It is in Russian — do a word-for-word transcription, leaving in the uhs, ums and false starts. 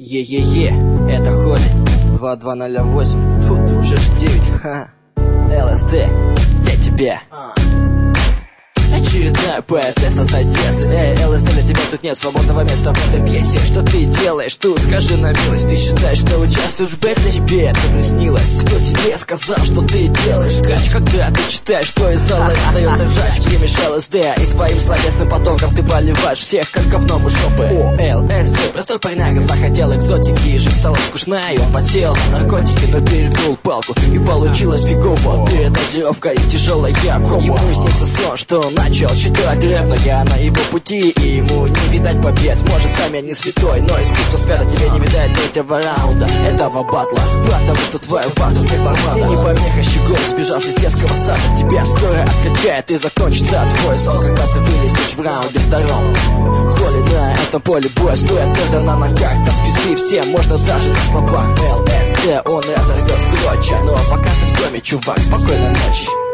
Е-е-е, это Холли два два ноль восемь. Фу, ты уже ж девять, ха. ЛСД для тебя. Очередная поэтесса с Одессы. Эй, ЛСД, для тебя тут нет свободного места в этой пьесе. Что ты делаешь? Тут скажи на милость. Ты считаешь, что участвуешь в бэтле? Тебе это приснилось? Кто тебе сказал, что ты делаешь кач? Когда ты читаешь, что из зала остается ржач? Примешь ЛСД и своим словесным потоком ты поливаешь всех, как говном у шопы. О, ЛСД, простой парняга захотел экзотики, и жизнь стала скучная, и он подсел на наркотики, но перегнул палку, и получилось фигово. Передозировка и тяжелая кома. Ему снится сон, что он начал читать рэп, но я на его пути, и ему не видать побед. Может, сам я не святой, но искусство света тебе не видать третьего раунда этого батла, потому что твою факту не формата. И не помеха щегол, сбежавший с детского сада. Тебя стоя откачает и закончится твой сон, когда ты вылетишь в раунде втором. Холли на этом поле боя стоят когда на ногах. Да спизды всем можно даже на словах. ЛСД он разорвет в клочья, но пока ты в доме, чувак, спокойной ночи.